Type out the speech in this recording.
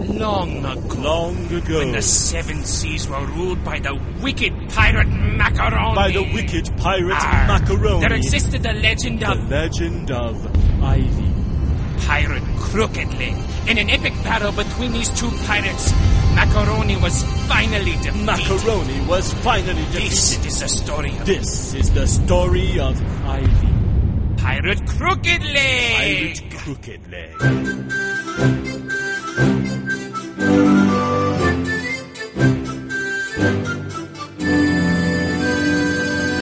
Long ago. Long ago. When the seven seas were ruled by the wicked pirate Macaroni. By the wicked pirate Macaroni. There existed the legend of... The legend of Ivy. Pirate Crooked Leg. In an epic battle between these two pirates, Macaroni was finally defeated. Macaroni was finally defeated. This is the story of... This is the story of Ivy. Pirate Crooked Leg. Pirate Crooked Leg.